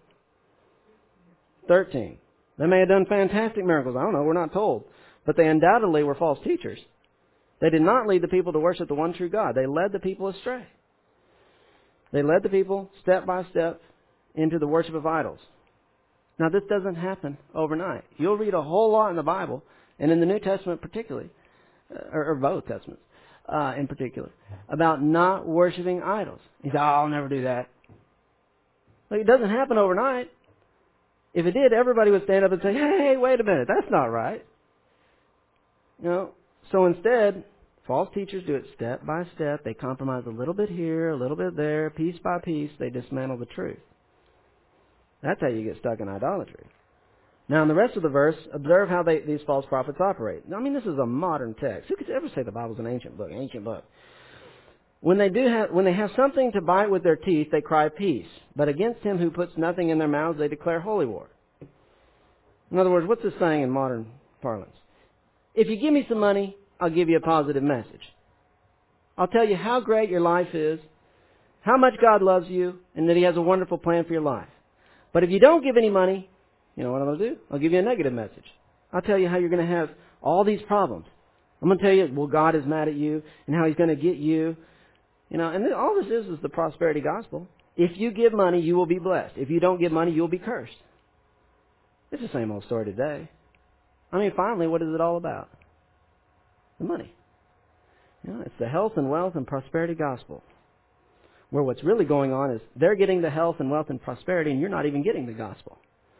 13. They may have done fantastic miracles. I don't know. We're not told. But they undoubtedly were false teachers. They did not lead the people to worship the one true God. They led the people astray. They led the people step by step into the worship of idols. Now, this doesn't happen overnight. You'll read a whole lot in the Bible, and in the New Testament particularly, or both Testaments in particular, about not worshiping idols. You say, I'll never do that. Look, it doesn't happen overnight. If it did, everybody would stand up and say, hey, wait a minute, that's not right. You know, so instead, false teachers do it step by step. They compromise a little bit here, a little bit there, piece by piece. They dismantle the truth. That's how you get stuck in idolatry. Now, in the rest of the verse, observe how these false prophets operate. I mean, this is a modern text. Who could ever say the Bible's an ancient book? Ancient book. When they have something to bite with their teeth, they cry peace. But against him who puts nothing in their mouths, they declare holy war. In other words, what's this saying in modern parlance? If you give me some money, I'll give you a positive message. I'll tell you how great your life is, how much God loves you, and that He has a wonderful plan for your life. But if you don't give any money, you know what I'm going to do? I'll give you a negative message. I'll tell you how you're going to have all these problems. I'm going to tell you, well, God is mad at you and how He's going to get you. You know, and all this is the prosperity gospel. If you give money, you will be blessed. If you don't give money, you'll be cursed. It's the same old story today. I mean, finally, what is it all about? The money. You know, it's the health and wealth and prosperity gospel. Where what's really going on is they're getting the health and wealth and prosperity, and you're not even getting the gospel.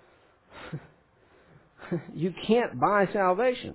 You can't buy salvation.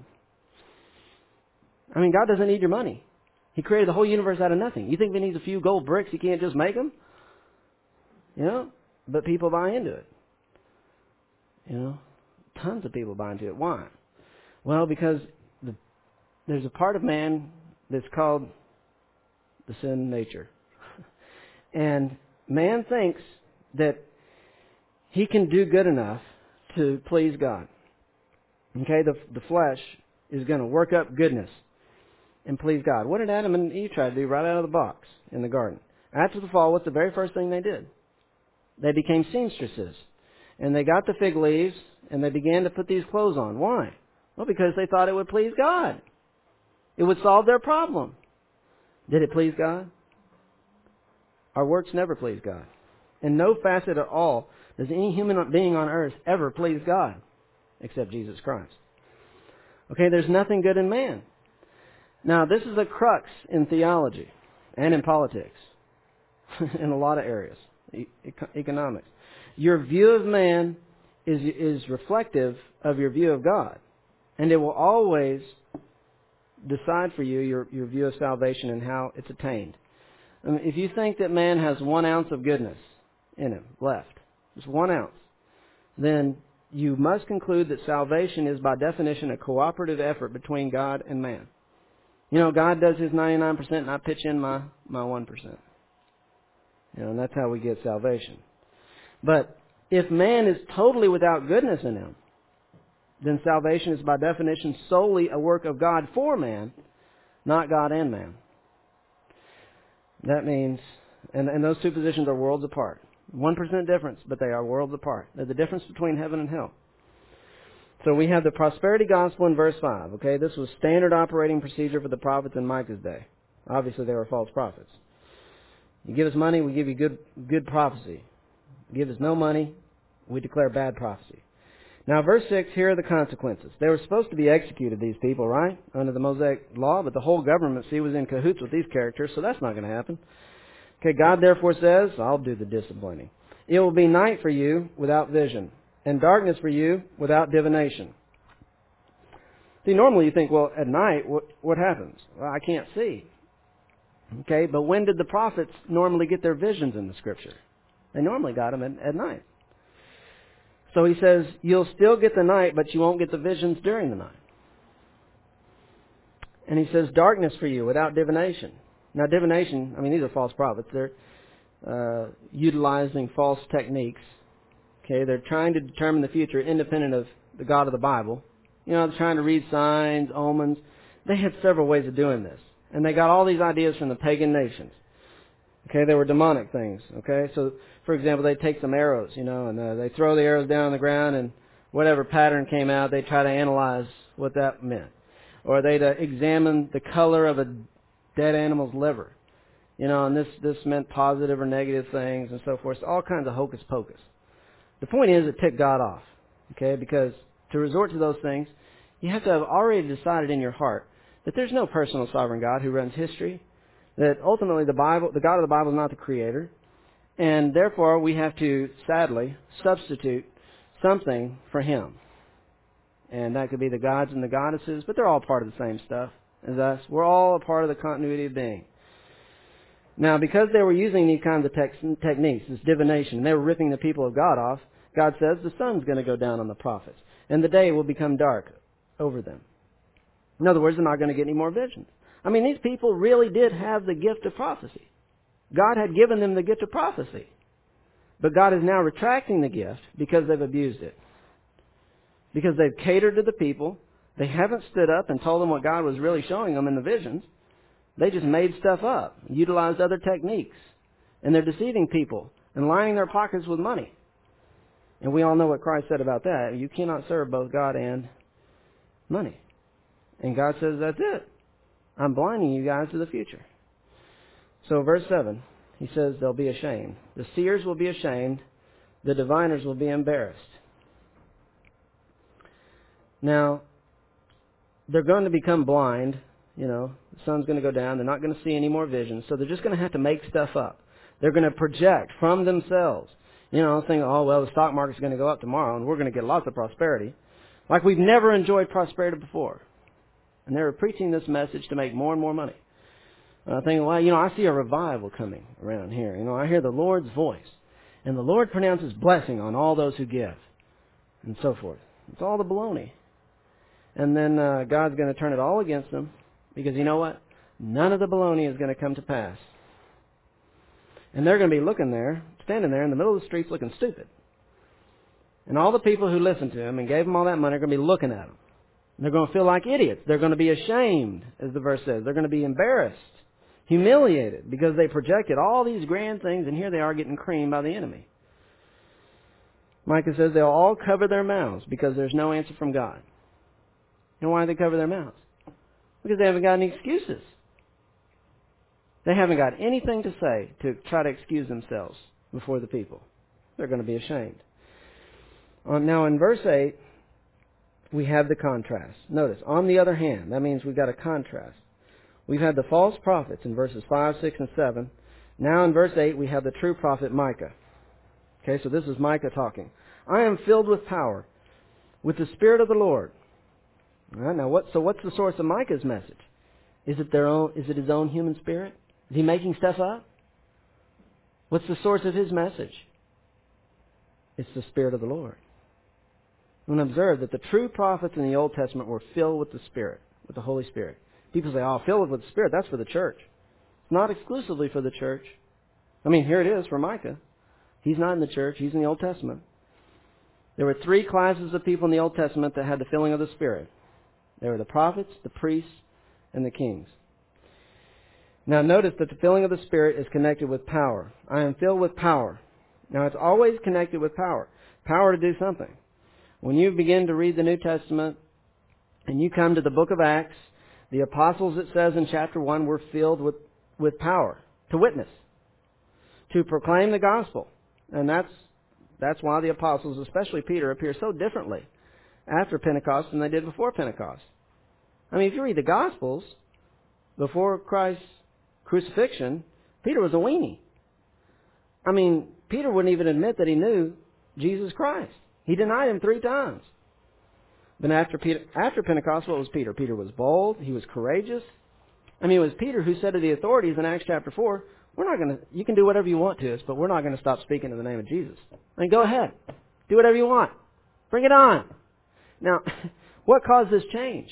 I mean, God doesn't need your money. He created the whole universe out of nothing. You think He needs a few gold bricks? He can't just make them? You know? But people buy into it. You know? Tons of people buy into it. Why? Well, because there's a part of man that's called the sin nature. And man thinks that he can do good enough to please God. Okay? The flesh is going to work up goodness and please God. What did Adam and Eve try to do right out of the box in the garden? After the fall, what's the very first thing they did? They became seamstresses. And they got the fig leaves and they began to put these clothes on. Why? Well, because they thought it would please God. It would solve their problem. Did it please God? Our works never please God. In no facet at all does any human being on earth ever please God except Jesus Christ. Okay, there's nothing good in man. Now, this is a crux in theology and in politics, in a lot of areas, economics. Your view of man is reflective of your view of God, and it will always decide for you your view of salvation and how it's attained. I mean, if you think that man has 1 ounce of goodness in him left, just 1 ounce, then you must conclude that salvation is by definition a cooperative effort between God and man. You know, God does His 99% and I pitch in my 1%. You know, and that's how we get salvation. But if man is totally without goodness in him, then salvation is by definition solely a work of God for man, not God and man. That means, and those two positions are worlds apart. 1% difference, but they are worlds apart. They're the difference between heaven and hell. So we have the prosperity gospel in verse 5. Okay, this was standard operating procedure for the prophets in Micah's day. Obviously, they were false prophets. You give us money, we give you good prophecy. You give us no money, we declare bad prophecy. Now, verse 6, here are the consequences. They were supposed to be executed, these people, right? Under the Mosaic law, but the whole government, see, was in cahoots with these characters, so that's not going to happen. Okay, God therefore says, I'll do the disciplining. It will be night for you without vision, and darkness for you without divination. See, normally you think, well, at night, what happens? Well, I can't see. Okay, but when did the prophets normally get their visions in the Scripture? They normally got them at night. So he says, you'll still get the night, but you won't get the visions during the night. And he says, darkness for you without divination. Now, divination, I mean, these are false prophets. They're utilizing false techniques. Okay, they're trying to determine the future independent of the God of the Bible. You know, they're trying to read signs, omens. They had several ways of doing this. And they got all these ideas from the pagan nations. Okay, they were demonic things. Okay, so, for example, they'd take some arrows, you know, and they throw the arrows down on the ground, and whatever pattern came out, they'd try to analyze what that meant. Or they'd examine the color of a dead animal's liver. You know, and this meant positive or negative things and so forth. So all kinds of hocus pocus. The point is, it ticked God off. Okay, because to resort to those things, you have to have already decided in your heart that there's no personal sovereign God who runs history. That ultimately the God of the Bible is not the creator. And therefore we have to, sadly, substitute something for Him. And that could be the gods and the goddesses, but they're all part of the same stuff as us. We're all a part of the continuity of being. Now, because they were using these kinds of techniques, this divination, and they were ripping the people of God off, God says the sun's going to go down on the prophets, and the day will become dark over them. In other words, they're not going to get any more visions. I mean, these people really did have the gift of prophecy. God had given them the gift of prophecy. But God is now retracting the gift because they've abused it. Because they've catered to the people. They haven't stood up and told them what God was really showing them in the visions. They just made stuff up, utilized other techniques. And they're deceiving people and lining their pockets with money. And we all know what Christ said about that. You cannot serve both God and money. And God says, that's it. I'm blinding you guys to the future. So verse 7, he says they'll be ashamed. The seers will be ashamed. The diviners will be embarrassed. Now, they're going to become blind. You know, the sun's going to go down. They're not going to see any more visions. So they're just going to have to make stuff up. They're going to project from themselves. You know, thinking, oh, well, the stock market's going to go up tomorrow and we're going to get lots of prosperity. Like we've never enjoyed prosperity before. And they were preaching this message to make more and more money. Thinking, well, you know, I see a revival coming around here. You know, I hear the Lord's voice. And the Lord pronounces blessing on all those who give. And so forth. It's all the baloney. And then God's going to turn it all against them. Because you know what? None of the baloney is going to come to pass. And they're going to be looking there, standing there in the middle of the streets looking stupid. And all the people who listened to him and gave him all that money are going to be looking at him. And they're going to feel like idiots. They're going to be ashamed, as the verse says. They're going to be embarrassed, humiliated, because they projected all these grand things, and here they are getting creamed by the enemy. Micah says they'll all cover their mouths because there's no answer from God. And why do they cover their mouths? Because they haven't got any excuses. They haven't got anything to say to try to excuse themselves before the people. They're going to be ashamed. Now in verse 8, we have the contrast. Notice, on the other hand, that means we've got a contrast. We've had the false prophets in verses 5, 6, and 7. Now in verse 8, we have the true prophet Micah. Okay, so this is Micah talking. I am filled with power, with the Spirit of the Lord. All right, now what's the source of Micah's message? Is it his own human spirit? Is he making stuff up? What's the source of his message? It's the Spirit of the Lord. And observe that the true prophets in the Old Testament were filled with the Spirit, with the Holy Spirit. People say, oh, filled with the Spirit, that's for the church. It's not exclusively for the church. I mean, here it is for Micah. He's not in the church. He's in the Old Testament. There were three classes of people in the Old Testament that had the filling of the Spirit. There were the prophets, the priests, and the kings. Now notice that the filling of the Spirit is connected with power. I am filled with power. Now it's always connected with power. Power to do something. When you begin to read the New Testament and you come to the book of Acts, the apostles, it says in chapter 1, were filled with power to witness, to proclaim the gospel. And that's why the apostles, especially Peter, appear so differently after Pentecost than they did before Pentecost. I mean, if you read the Gospels, before Christ's crucifixion, Peter was a weenie. I mean, Peter wouldn't even admit that he knew Jesus Christ. He denied him 3 times. But after Pentecost, what was Peter? Peter was bold. He was courageous. I mean, it was Peter who said to the authorities in Acts chapter 4, you can do whatever you want to us, but we're not going to stop speaking in the name of Jesus. I mean, go ahead. Do whatever you want. Bring it on. Now, what caused this change?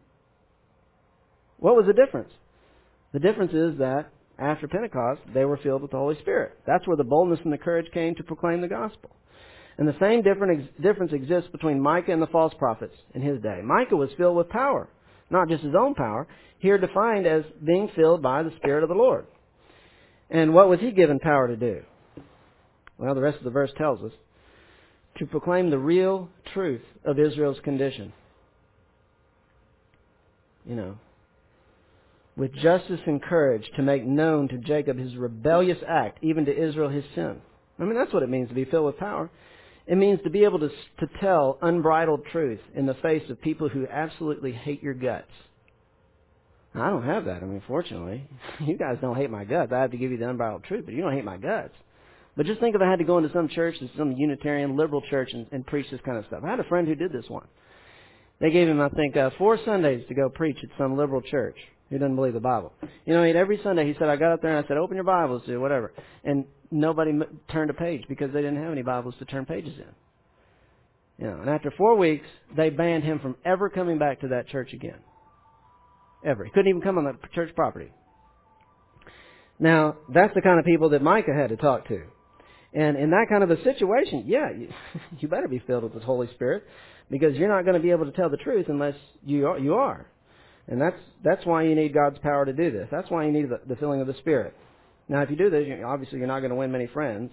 What was the difference? The difference is that after Pentecost, they were filled with the Holy Spirit. That's where the boldness and the courage came to proclaim the gospel. And the same difference exists between Micah and the false prophets in his day. Micah was filled with power, not just his own power, here defined as being filled by the Spirit of the Lord. And what was he given power to do? Well, the rest of the verse tells us, to proclaim the real truth of Israel's condition. With justice and courage to make known to Jacob his rebellious act, even to Israel his sin. I mean, that's what it means to be filled with power. It means to be able to tell unbridled truth in the face of people who absolutely hate your guts. I don't have that. I mean, fortunately, you guys don't hate my guts. I have to give you the unbridled truth, but you don't hate my guts. But just think if I had to go into some church, some Unitarian liberal church, and preach this kind of stuff. I had a friend who did this one. They gave him, I think, 4 Sundays to go preach at some liberal church who doesn't believe the Bible. Every Sunday he said, I got up there and I said, open your Bibles to whatever. And nobody turned a page because they didn't have any Bibles to turn pages in. And after 4 weeks, they banned him from ever coming back to that church again. Ever. He couldn't even come on the church property. Now, that's the kind of people that Micah had to talk to. And in that kind of a situation, you better be filled with the Holy Spirit, because you're not going to be able to tell the truth unless you are. And that's why you need God's power to do this. That's why you need the filling of the Spirit. Now, if you do this, obviously you're not going to win many friends.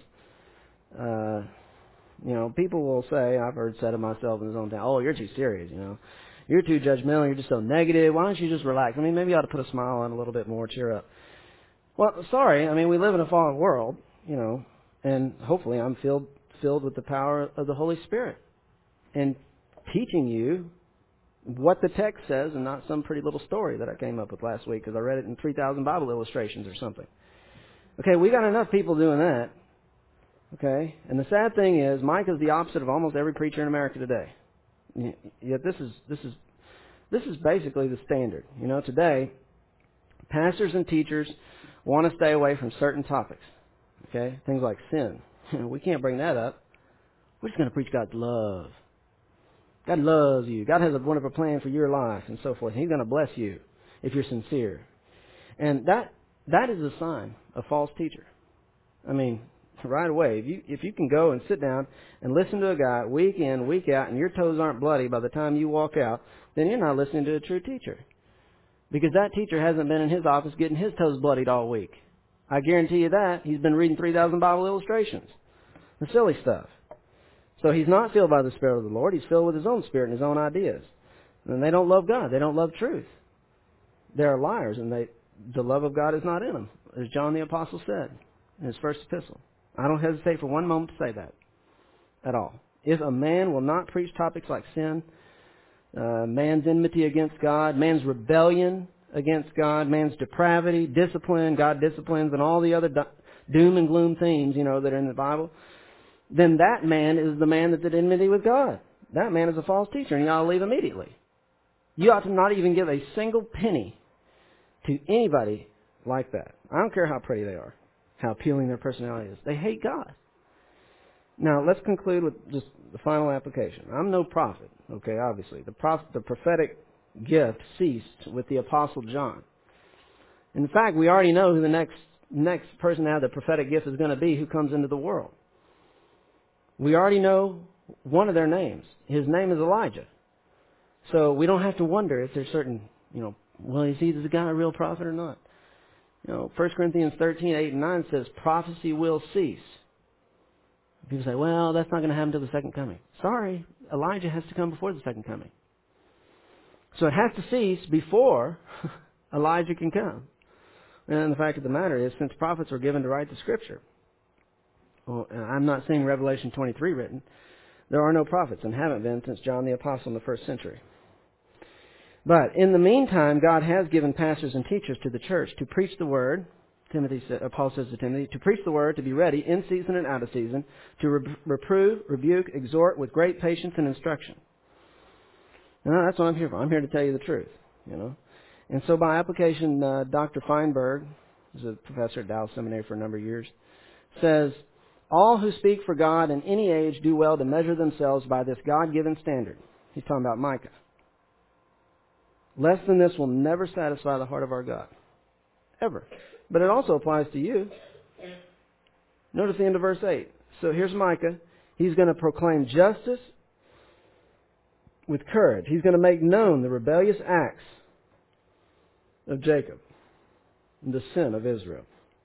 People will say, I've heard said of myself in his own time, oh, you're too serious, You're too judgmental, you're just so negative. Why don't you just relax? I mean, maybe you ought to put a smile on a little bit more, cheer up. Well, sorry, I mean, we live in a fallen world, and hopefully I'm filled with the power of the Holy Spirit and teaching you what the text says and not some pretty little story that I came up with last week because I read it in 3,000 Bible illustrations or something. Okay, we got enough people doing that. Okay, and the sad thing is, Micah's the opposite of almost every preacher in America today. Yet this is basically the standard. Today, pastors and teachers want to stay away from certain topics. Okay, things like sin. We can't bring that up. We're just going to preach God's love. God loves you. God has a wonderful plan for your life and so forth. He's going to bless you if you're sincere. And that is a sign of false teacher. I mean, right away, if you can go and sit down and listen to a guy week in, week out, and your toes aren't bloody by the time you walk out, then you're not listening to a true teacher. Because that teacher hasn't been in his office getting his toes bloodied all week. I guarantee you that. He's been reading 3,000 Bible illustrations. The silly stuff. So he's not filled by the Spirit of the Lord. He's filled with his own spirit and his own ideas. And they don't love God. They don't love truth. They're liars, and the love of God is not in them, as John the Apostle said in his first epistle. I don't hesitate for one moment to say that at all. If a man will not preach topics like sin, man's enmity against God, man's rebellion against God, man's depravity, discipline, God disciplines, and all the other doom and gloom themes, that are in the Bible, then that man is the man that's at enmity with God. That man is a false teacher, and you ought to leave immediately. You ought to not even give a single penny to anybody like that. I don't care how pretty they are, how appealing their personality is. They hate God. Now, let's conclude with just the final application. I'm no prophet, okay, obviously. The prophetic gift ceased with the Apostle John. In fact, we already know who the next person to have the prophetic gift is going to be who comes into the world. We already know one of their names. His name is Elijah. So we don't have to wonder if there's certain, well, is the guy a real prophet or not? 1 Corinthians 13:8-9 says prophecy will cease. People say, well, that's not going to happen until the second coming. Sorry, Elijah has to come before the second coming. So it has to cease before Elijah can come. And the fact of the matter is, since prophets were given to write the Scripture, well, I'm not seeing Revelation 23 written, there are no prophets and haven't been since John the Apostle in the first century. But in the meantime, God has given pastors and teachers to the church to preach the Word. Paul says to Timothy, to preach the Word, to be ready in season and out of season, to reprove, rebuke, exhort with great patience and instruction. That's what I'm here for. I'm here to tell you the truth, And so by application, Dr. Feinberg, who's a professor at Dallas Seminary for a number of years, says, all who speak for God in any age do well to measure themselves by this God-given standard. He's talking about Micah. Less than this will never satisfy the heart of our God. Ever. But it also applies to you. Notice the end of verse 8. So here's Micah. He's going to proclaim justice with courage. He's going to make known the rebellious acts of Jacob and the sin of Israel.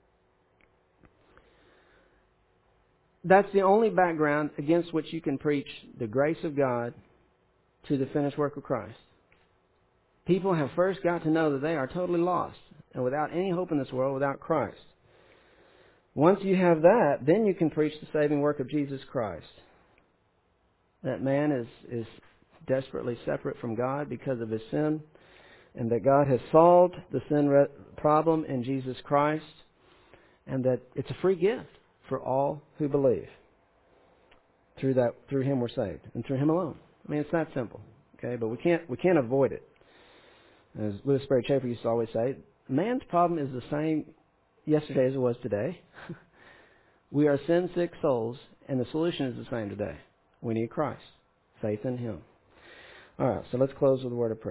That's the only background against which you can preach the grace of God to the finished work of Christ. People have first got to know that they are totally lost and without any hope in this world without Christ. Once you have that, then you can preach the saving work of Jesus Christ. That man is desperately separate from God because of his sin, and that God has solved the sin problem in Jesus Christ, and that it's a free gift for all who believe. Through him we're saved, and through him alone. I mean, it's that simple. Okay, but we can't avoid it. As Louis Sperry Chafer used to always say, man's problem is the same yesterday as it was today. We are sin-sick souls, and the solution is the same today. We need Christ. Faith in Him. All right, so let's close with a word of prayer.